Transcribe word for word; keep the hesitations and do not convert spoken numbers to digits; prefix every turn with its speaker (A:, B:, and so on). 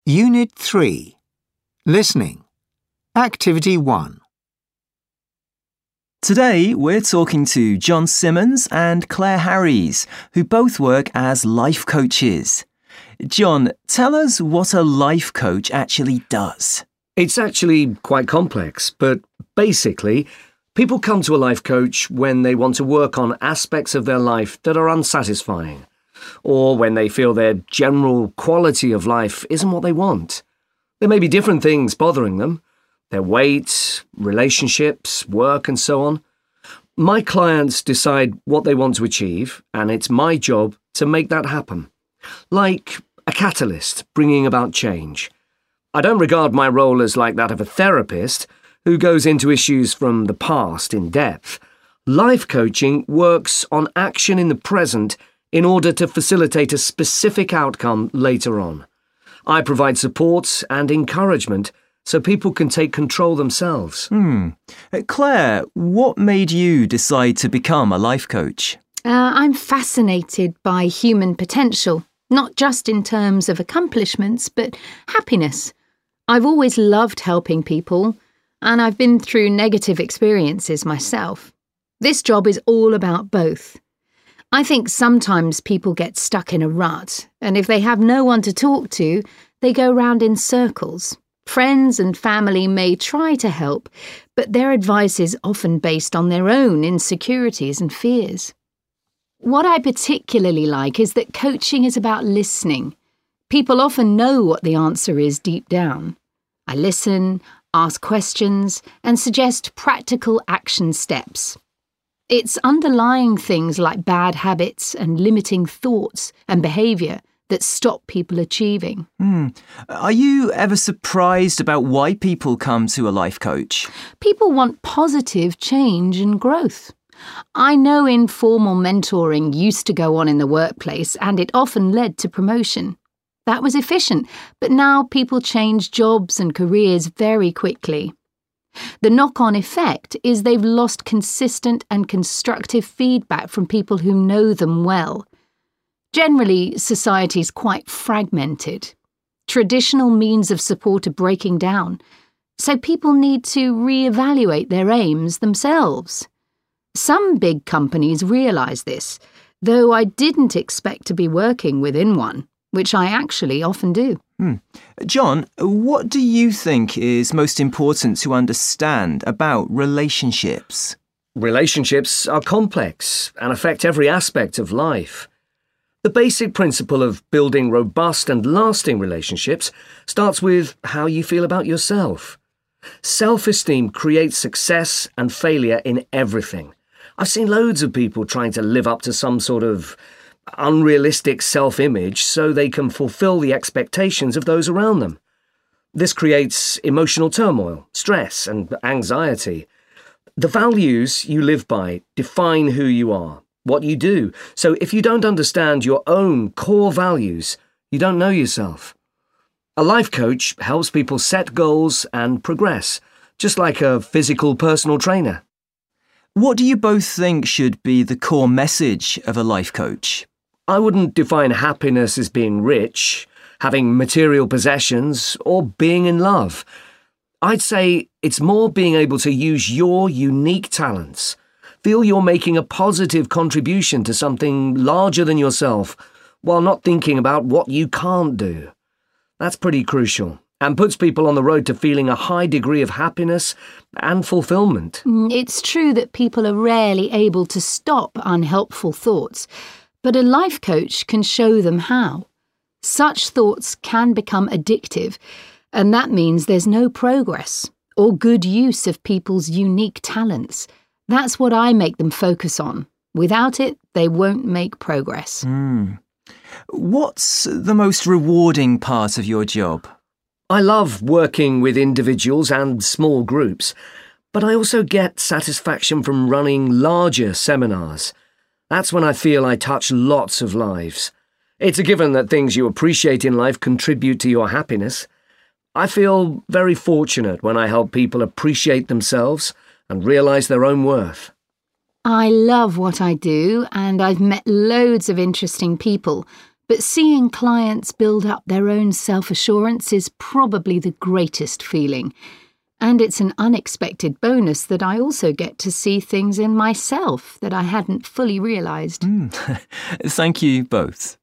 A: Unit three. Listening. Activity one.
B: Today, we're talking to John Simmons and Claire Harries, who both work as life coaches. John, tell us what a life coach actually does.
C: It's actually quite complex, but basically, people come to a life coach when they want to work on aspects of their life that are unsatisfying, or when they feel their general quality of life isn't what they want. There may be different things bothering them. Their weight, relationships, work and so on. My clients decide what they want to achieve, and it's my job to make that happen. Like a catalyst bringing about change. I don't regard my role as like that of a therapist who goes into issues from the past in depth. Life coaching works on action in the present in order to facilitate a specific outcome later on. I provide support and encouragement so people can take control themselves.
B: Hmm. Uh, Claire, what made you decide to become a life coach?
D: Uh, I'm fascinated by human potential, not just in terms of accomplishments, but happiness. I've always loved helping people, and I've been through negative experiences myself. This job is all about both. I think sometimes people get stuck in a rut, and if they have no one to talk to, they go round in circles. Friends and family may try to help, but their advice is often based on their own insecurities and fears. What I particularly like is that coaching is about listening. People often know what the answer is deep down. I listen, ask questions, and suggest practical action steps. It's underlying things like bad habits and limiting thoughts and behaviour that stop people achieving.
B: Hmm. Are you ever surprised about why people come to a life coach?
D: People want positive change and growth. I know informal mentoring used to go on in the workplace and it often led to promotion. That was efficient, but now people change jobs and careers very quickly. The knock-on effect is they've lost consistent and constructive feedback from people who know them well. Generally, society's quite fragmented. Traditional means of support are breaking down, so people need to re-evaluate their aims themselves. Some big companies realise this, though I didn't expect to be working within one, which I actually often do.
B: Hmm. John, what do you think is most important to understand about relationships?
C: Relationships are complex and affect every aspect of life. The basic principle of building robust and lasting relationships starts with how you feel about yourself. Self-esteem creates success and failure in everything. I've seen loads of people trying to live up to some sort of unrealistic self-image so they can fulfill the expectations of those around them. This creates emotional turmoil, stress, and anxiety. The values you live by define who you are, what you do. So if you don't understand your own core values, you don't know yourself. A life coach helps people set goals and progress, just like a physical personal trainer.
B: What do you both think should be the core message of a life coach?
C: I wouldn't define happiness as being rich, having material possessions, or being in love. I'd say it's more being able to use your unique talents. Feel you're making a positive contribution to something larger than yourself, while not thinking about what you can't do. That's pretty crucial, and puts people on the road to feeling a high degree of happiness and fulfillment.
D: It's true that people are rarely able to stop unhelpful thoughts, but a life coach can show them how. Such thoughts can become addictive, and that means there's no progress or good use of people's unique talents. That's what I make them focus on. Without it, they won't make progress.
B: Mm. What's the most rewarding part of your job?
C: I love working with individuals and small groups, but I also get satisfaction from running larger seminars. That's when I feel I touch lots of lives. It's a given that things you appreciate in life contribute to your happiness. I feel very fortunate when I help people appreciate themselves and realise their own worth.
D: I love what I do, and I've met loads of interesting people, But seeing clients build up their own self-assurance is probably the greatest feeling. And it's an unexpected bonus that I also get to see things in myself that I hadn't fully realised.
B: Mm. Thank you both.